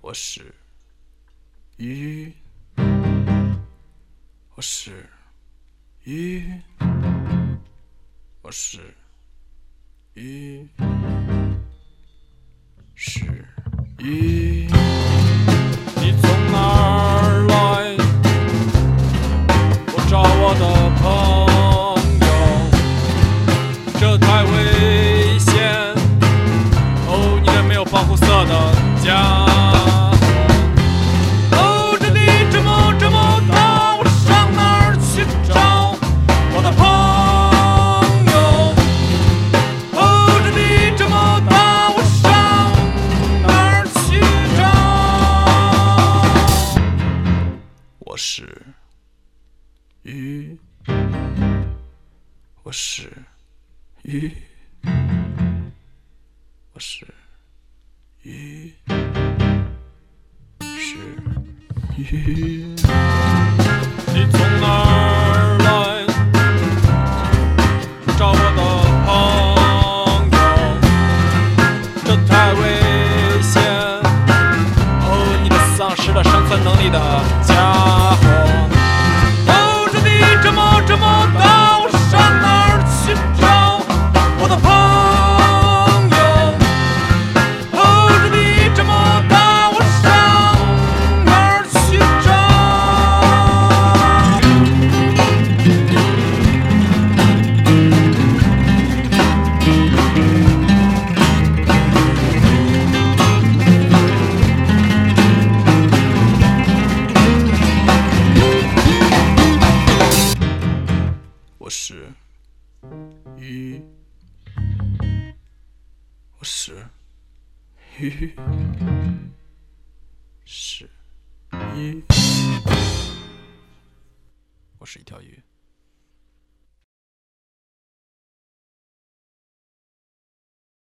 我是鱼，我是鱼，我是鱼，是鱼。你从哪儿来？我找我的朋友，这太危险。哦，你这没有保护色的家伙。哦，这地这么大，我上哪儿去找我的朋友？哦，这地这么大，我上哪儿去找？我是鱼，我是鱼，我是鱼，是鱼。你从哪儿来？找我的朋友，这太危险。哦，你的丧失了生存能力的家伙。哦，这地这么大，我上哪儿去找我的朋友？哦，这地这么大，我上哪儿去找？我是鱼，我是鱼，是鱼，我是一条鱼。